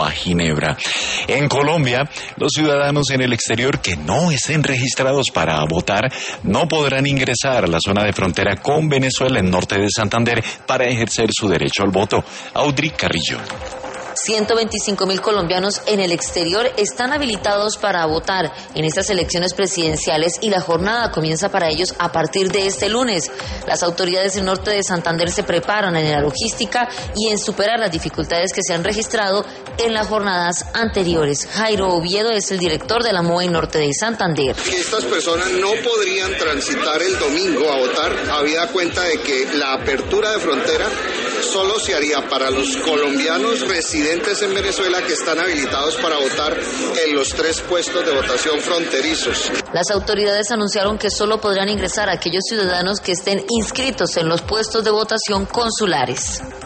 a Ginebra. En Colombia, los ciudadanos en el exterior que no estén registrados para votar no podrán ingresar a la zona de frontera con Venezuela en norte de Santander para ejercer su derecho al voto. Audrey Carrillo. 125.000 colombianos en el exterior están habilitados para votar en estas elecciones presidenciales y la jornada comienza para ellos a partir de este lunes. Las autoridades del norte de Santander se preparan en la logística y en superar las dificultades que se han registrado en las jornadas anteriores. Jairo Oviedo es el director de la MOE Norte de Santander. Estas personas no podrían transitar el domingo a votar, habida cuenta de que la apertura de frontera solo se haría para los colombianos residentes en Venezuela que están habilitados para votar en los 3 puestos de votación fronterizos. Las autoridades anunciaron que solo podrán ingresar aquellos ciudadanos que estén inscritos en los puestos de votación consulares.